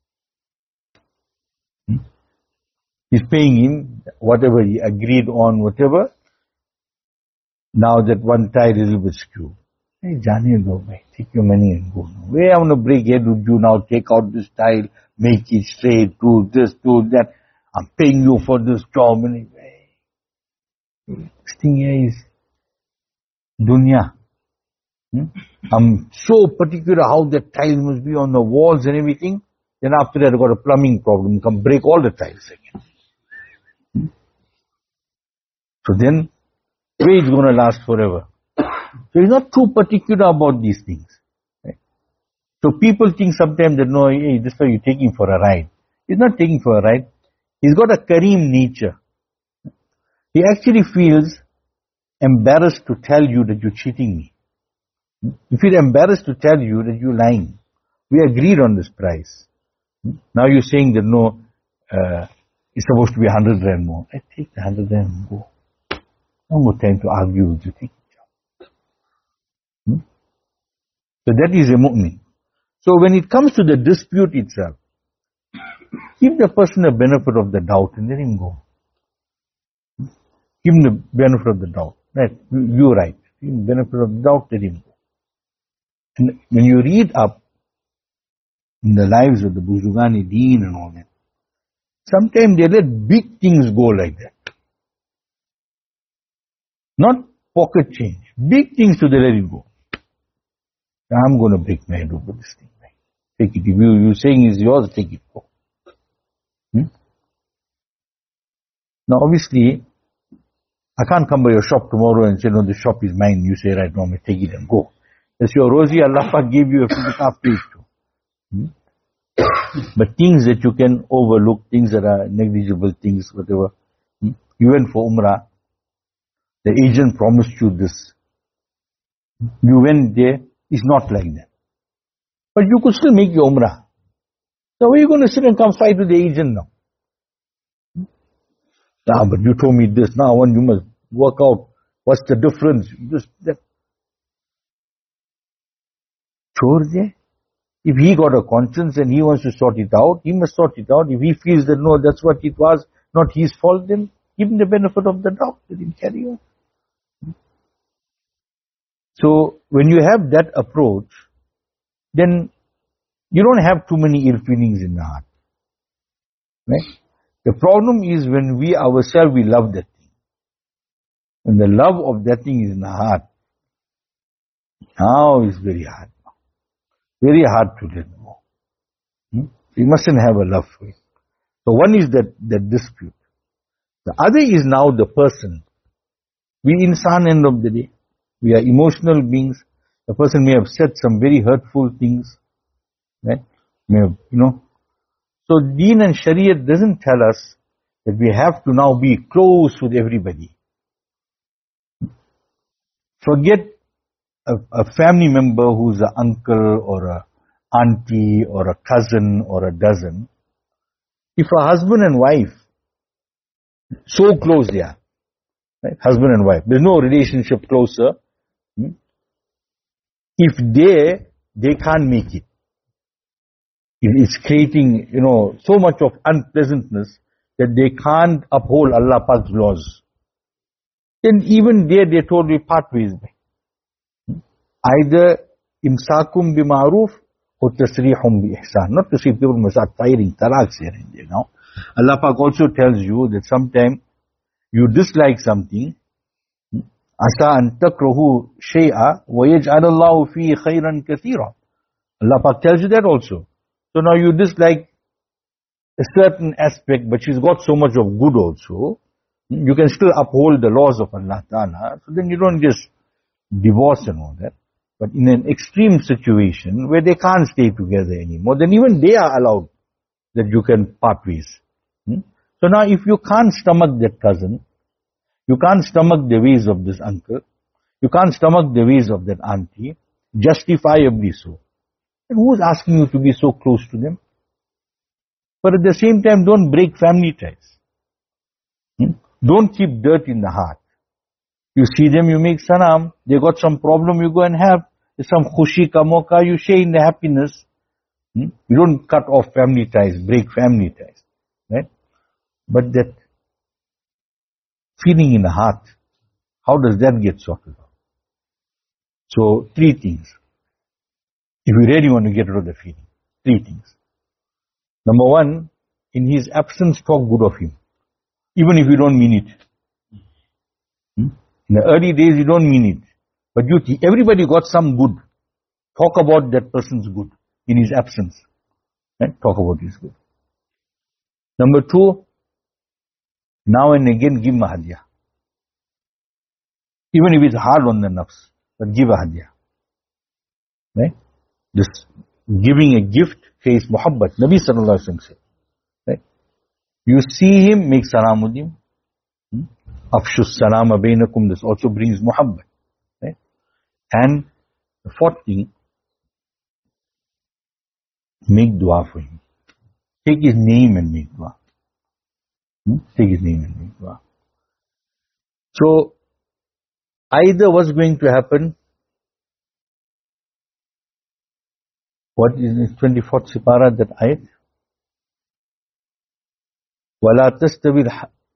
Hmm? He's paying him whatever he agreed on, whatever. Now that one tile is a little bit skewed. Hey, Jani, go, bhai. Take your money and go. Where I want to break head with you now, take out this tile, make it straight, do this, do that. I'm paying you for this job. And this thing here is dunya. Hmm? I'm so particular how the tiles must be on the walls and everything. Then after that, I've got a plumbing problem. You can break all the tiles again. Hmm? So then, where it's going to last forever. So he's not too particular about these things. Right? So people think sometimes that, no, hey, this way you're taking for a ride. He's not taking for a ride. He's got a Kareem nature. He actually feels embarrassed to tell you that you're cheating me. You feel embarrassed to tell you that you're lying. We agreed on this price. Now you're saying that no, uh, it's supposed to be a hundred rand more. I take the hundred rand and go. No more time to argue with you. Take it. Hmm? So that is a mu'min. So when it comes to the dispute itself, give the person a benefit of the doubt and let him go. Give him the benefit of the doubt. Right? You're right. Give him the benefit of the doubt, let him go. And when you read up in the lives of the Buzurgan Deen and all that, sometimes they let big things go like that. Not pocket change. Big things, so they let it go. I'm going to break my head over this thing. Take it. If you, you're saying it's yours, take it. Go. Hmm? Now obviously, I can't come by your shop tomorrow and say, no, the shop is mine. You say, right, no, I'm going to take it and go. That's your rosy. Allah Pak gave you a photograph page to. Hmm? But things that you can overlook, things that are negligible things, whatever. Hmm? You went for Umrah. The agent promised you this. You went there. It's not like that. But you could still make your Umrah. So where are you going to sit and come fight with the agent now? Ah, but you told me this. Now one you must work out what's the difference. Just that. Chor there. If he got a conscience and he wants to sort it out, he must sort it out. If he feels that no, that's what it was, not his fault, then give him the benefit of the doubt. Let him carry on. So when you have that approach, then you don't have too many ill feelings in the heart. Right? The problem is when we ourselves, we love that thing. When the love of that thing is in the heart, now it's very hard. Very hard to let go. Hmm? You mustn't have a love for it. So one is that, that dispute. The other is now the person. We insan, end of the day. We are emotional beings. The person may have said some very hurtful things. Right? May have, you know. So Deen and Shariat doesn't tell us that we have to now be close with everybody. Forget a, a family member who's an uncle or a auntie or a cousin or a dozen. If a husband and wife, so close they are, right? Husband and wife, there's no relationship closer. Hmm? If they, they can't make it. If it's creating, you know, so much of unpleasantness that they can't uphold Allah Pak's laws. Then even there they told me part ways. Either imsakum bima'ruf or tasrihum bi ihsan. Not to say people must start firing talaqs here and there now. Allah Pak also tells you that sometimes you dislike something. Asa an takrahu shay'a wa yaj'alallahu fi khayran kathira. Allah Pak tells you that also. So now you dislike a certain aspect, but she's got so much of good also. You can still uphold the laws of Allah Ta'ala. So then you don't just divorce and all that. But in an extreme situation where they can't stay together anymore, then even they are allowed that you can part ways. Hmm? So now if you can't stomach that cousin, you can't stomach the ways of this uncle, you can't stomach the ways of that auntie, justifiably so. And who's asking you to be so close to them? But at the same time, don't break family ties. Hmm? Don't keep dirt in the heart. You see them, you make salam. They got some problem, you go and have. There's some khushi ka moka, you share in the happiness. Hmm? You don't cut off family ties, break family ties. Right? But that feeling in the heart, how does that get sorted out? So, three things. If you really want to get rid of the feeling, three things. Number one, in his absence, talk good of him. Even if you don't mean it. Hmm? In the early days, you don't mean it. But you, everybody got some good. Talk about that person's good in his absence. Right? Talk about his good. Number two, now and again give him a hadiyah. Even if it's hard on the nafs, but give a hadiyah. Right? This giving a gift creates muhabbat. Nabi sallallahu alaihi wasallam said. Right? You see him, make salam with him. Afshus salama bainakum. This also brings muhabbat. Right? And the fourth thing, make dua for him. Take his name and make dua. Hmm? Take his name and make dua. So, either what's going to happen, what is the twenty-fourth Sipara, that ayat? وَلَا تَسْتَوِي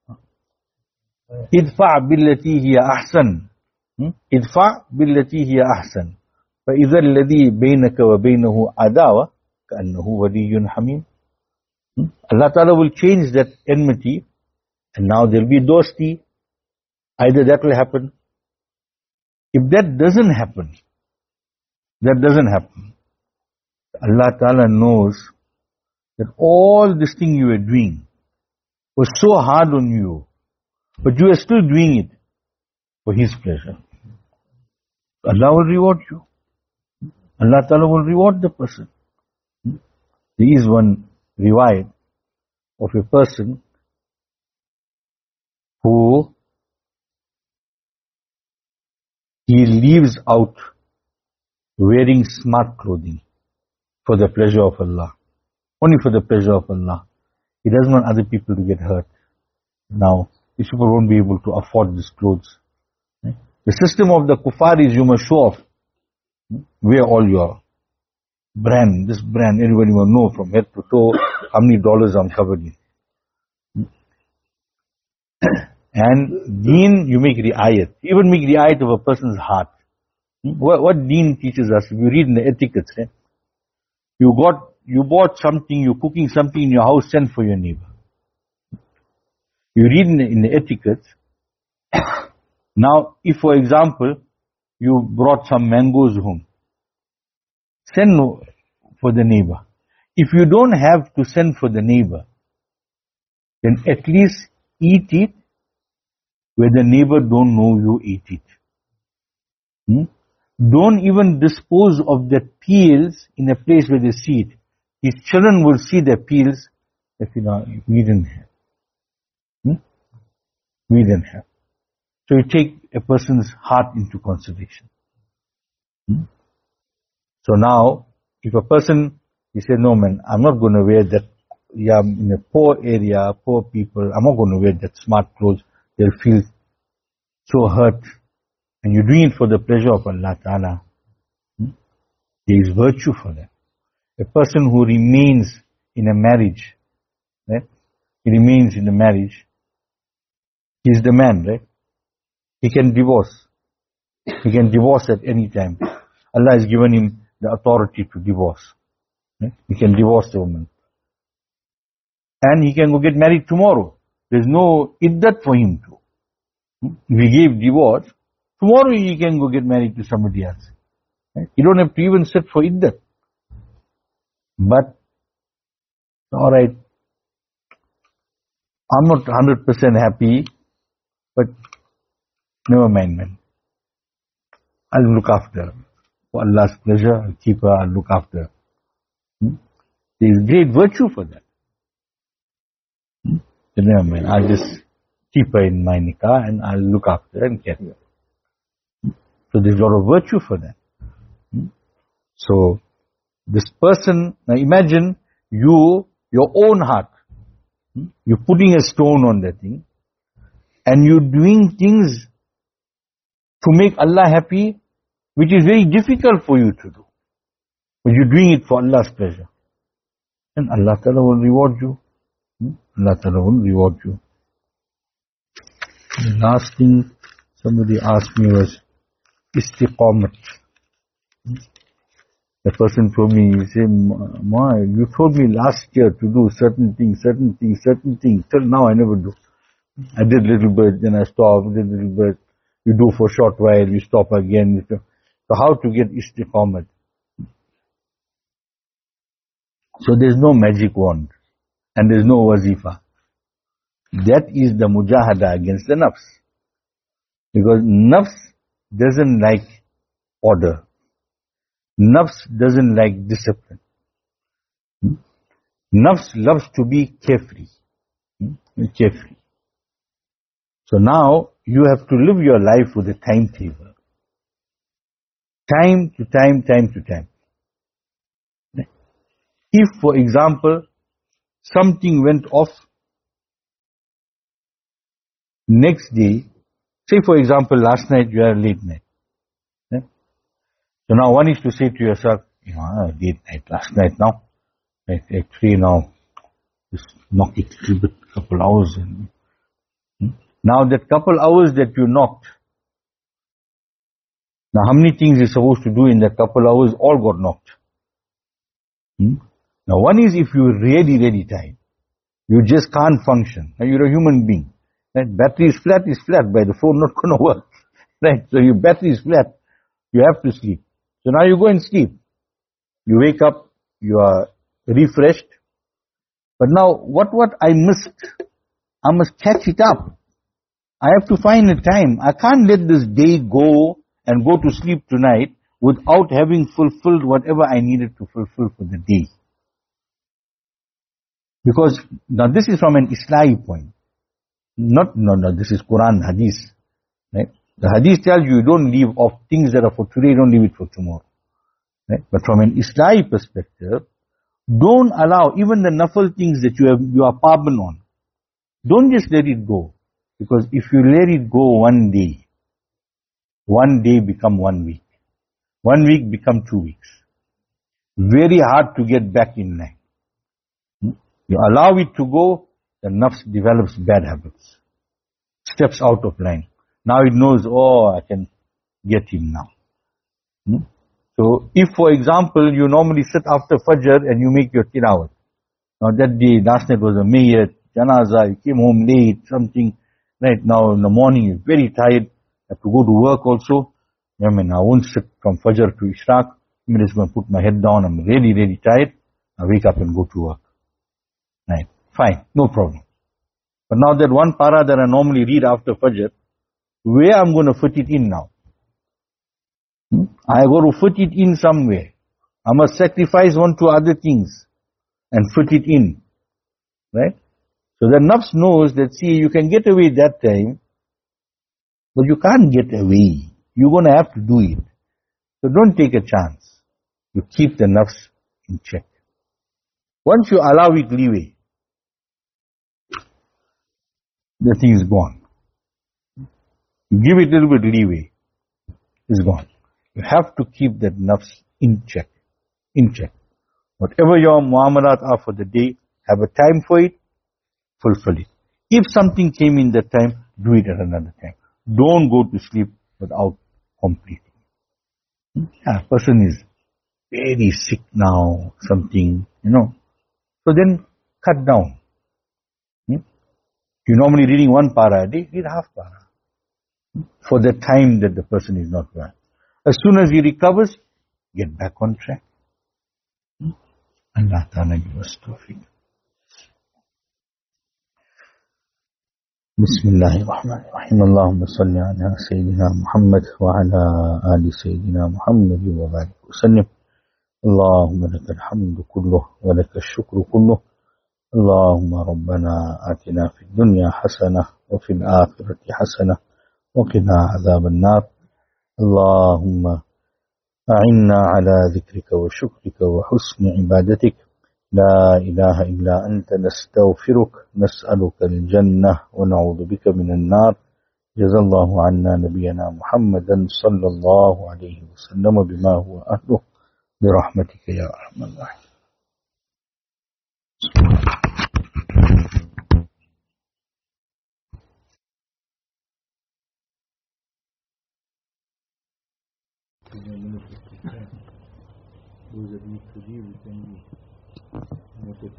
idfa' billati hiya ahsan. idfa' billati hiya ahsan. فَإِذَا الَّذِي بَيْنَكَ وَبَيْنَهُ عَدَاوَةٌ كَأَنَّهُ وَلِيٌّ حَمِيمٌ. Allah Ta'ala will change that enmity and now there will be dosti. Either that will happen. If that doesn't happen, that doesn't happen, Allah Ta'ala knows that all this thing you were doing was so hard on you, but you are still doing it for His pleasure. Allah will reward you. Allah Ta'ala will reward the person. There is one riwayat of a person who he leaves out wearing smart clothing for the pleasure of Allah. Only for the pleasure of Allah. He doesn't want other people to get hurt. Now, These people won't be able to afford these clothes. The system of the kuffar is you must show off. Wear all your brand, this brand, everybody will know from head to toe how many dollars I'm covered in. And deen, you make ri'ayat. You even make ri'ayat of a person's heart. What, what deen teaches us, if you read in the etiquettes, right? you got, you bought something, you're cooking something in your house, send for your neighbor. You read in the, in the etiquettes. Now, if for example, you brought some mangoes home, send for the neighbor. If you don't have to send for the neighbor, then at least eat it where the neighbor don't know you ate it. Hmm? Don't even dispose of the peels in a place where they see it. His children will see the peels that, you know, we didn't have. Hmm? We didn't have. So you take a person's heart into consideration. Hmm? So now, if a person, he said, no man, I'm not going to wear that, yeah, I'm in a poor area, poor people, I'm not going to wear that smart clothes, they'll feel so hurt. And you're doing it for the pleasure of Allah Ta'ala. Hmm? There is virtue for that. A person who remains in a marriage, right? He remains in a marriage, he is the man, right? He can divorce. He can divorce at any time. Allah has given him the authority to divorce. Right? He can divorce the woman. And he can go get married tomorrow. There's no iddat for him to. If he gave divorce, tomorrow he can go get married to somebody else. Right? You don't have to even sit for iddat. But, alright, I'm not one hundred percent happy, but never mind, man. I'll look after. For Allah's pleasure, I'll keep her, I'll look after. Hmm? There is great virtue for that. Hmm? So never mind, I'll just keep her in my nikah and I'll look after her and carry her. Hmm? So there's a lot of virtue for that. Hmm? So, this person, now imagine you, your own heart, hmm? you're putting a stone on that thing, and you're doing things to make Allah happy, which is very difficult for you to do. But you're doing it for Allah's pleasure. And Allah Ta'ala will reward you. Hmm? Allah Ta'ala will reward you. The last thing somebody asked me was istiqamat. Hmm? The person told me, he said, Ma, you told me last year to do certain things, certain things, certain things. Till now I never do. I did a little bit, then I stopped, did a little bit. You do for a short while, you stop again. So how to get istiqamat? So there's no magic wand. And there's no wazifa. That is the mujahada against the nafs. Because nafs doesn't like order. Nafs doesn't like discipline. Nafs loves to be carefree. Carefree. So now you have to live your life with a timetable. Time to time, time to time. If, for example, something went off next day, say for example last night you had a late night. So now one is to say to yourself, you know, late night, last night now, at, at three now, just knock it a little bit, couple hours. And, hmm? Now that couple hours that you knocked, now how many things you're supposed to do in that couple hours all got knocked. Hmm? Now one is if you're really, really tired, you just can't function. Now you're a human being. Right? Battery is flat, is flat, by the phone not going to work. Right? So your battery is flat, you have to sleep. So now you go and sleep. You wake up, you are refreshed. But now, what what I missed, I must catch it up. I have to find a time. I can't let this day go and go to sleep tonight without having fulfilled whatever I needed to fulfill for the day. Because, now this is from an Islamic point. Not, no, no, this is Quran, Hadith. Right? The Hadith tells you, you don't leave off things that are for today, don't leave it for tomorrow. Right? But from an Islamic perspective, don't allow even the nafil things that you have, you are pardoned on. Don't just let it go. Because if you let it go one day, one day become one week. One week become two weeks. Very hard to get back in line. You allow it to go, the nafs develops bad habits. Steps out of line. Now it knows, oh, I can get him now. Hmm? So if, for example, you normally sit after Fajr and you make your tilawat. Now that day, last night was a mayyat, janazah, you came home late, something. Right now in the morning, you're very tired, have to go to work also. I mean, I won't sit from Fajr to Ishraq. I'm just going to put my head down, I'm really, really tired. I wake up and go to work. Right, fine, no problem. But now that one para that I normally read after Fajr, where I'm going to fit it in now? Hmm? I got to fit it in somewhere. I must sacrifice one to other things and fit it in. Right? So the nafs knows that, see, you can get away that time, but you can't get away. You're going to have to do it. So don't take a chance. You keep the nafs in check. Once you allow it leeway, the thing is gone. You give it a little bit leeway, it's gone. You have to keep that nafs in check. In check. Whatever your muamalat are for the day, have a time for it, fulfill it. If something came in that time, do it at another time. Don't go to sleep without completing. Yeah, person is very sick now, something, you know. So then cut down. Hmm? You're normally reading one para a day, read half para. Hmm? For the time that the person is not well. As soon as he recovers, get back on track. Hmm? Allah Ta'ala give us tawfiq. بسم الله الرحمن الرحيم اللهم صل على سيدنا محمد وعلى آل سيدنا محمد وبارك وسلم اللهم لك الحمد كله ولك الشكر كله اللهم ربنا آتنا في الدنيا حسنة وفي الآخرة حسنة وقنا عذاب النار اللهم أعنا على ذكرك وشكرك وحسن عبادتك لا إله إلا أنت نستغفرك نسألك الجنة ونعوذ بك من النار جزا الله عنا نبينا محمدا صلى الله عليه وسلم بما هو أهله برحمتك يا أرحم الراحمين.